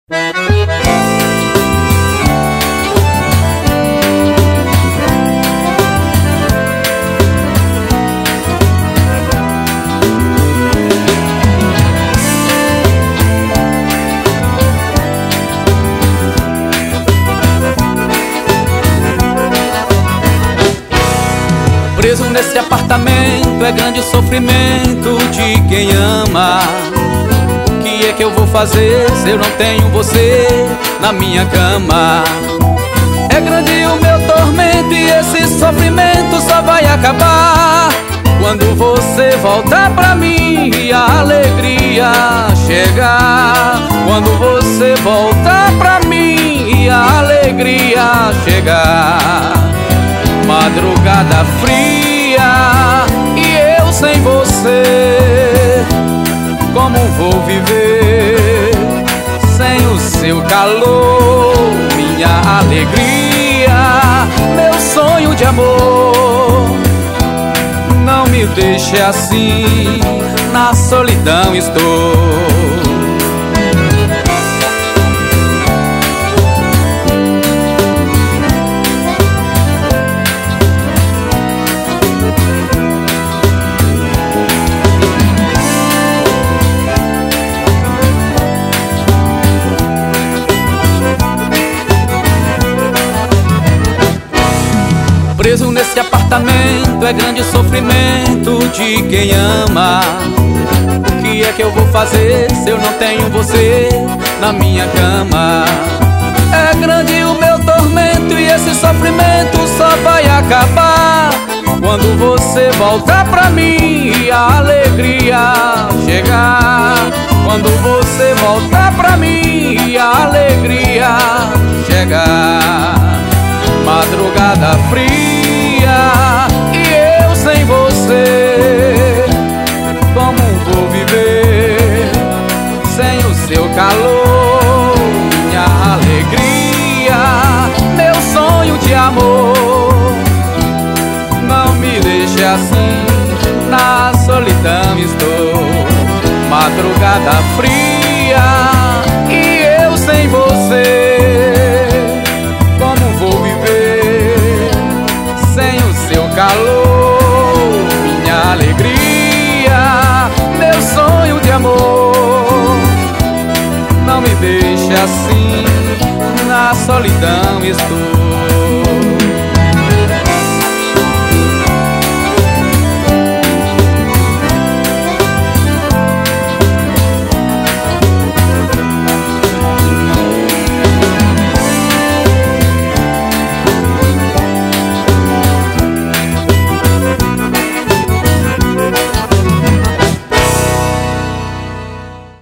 Preso nesse apartamento é grande o sofrimento de quem ama. O que é que eu vou fazer se eu não tenho você na minha cama? É grande o meu tormento e esse sofrimento só vai acabar quando você voltar pra mim e a alegria chegar. Quando você voltar pra mim e a alegria chegar. Madrugada fria e eu sem você, como vou viver sem o seu calor? Minha alegria, meu sonho de amor, não me deixe assim, na solidão estou. Preso nesse apartamento é grande o sofrimento de quem ama. O que é que eu vou fazer se eu não tenho você na minha cama? É grande o meu tormento e esse sofrimento só vai acabar quando você voltar pra mim e a alegria chegar. Quando você voltar pra mim e a alegria chegar. Madrugada fria e eu sem você, como vou viver sem o seu calor? Minha alegria, meu sonho de amor, não me deixe assim, na solidão estou. Madrugada fria e eu sem você, como vou viver sem o seu calor? Minha alegria, meu sonho de amor, não me deixe assim, na solidão estou.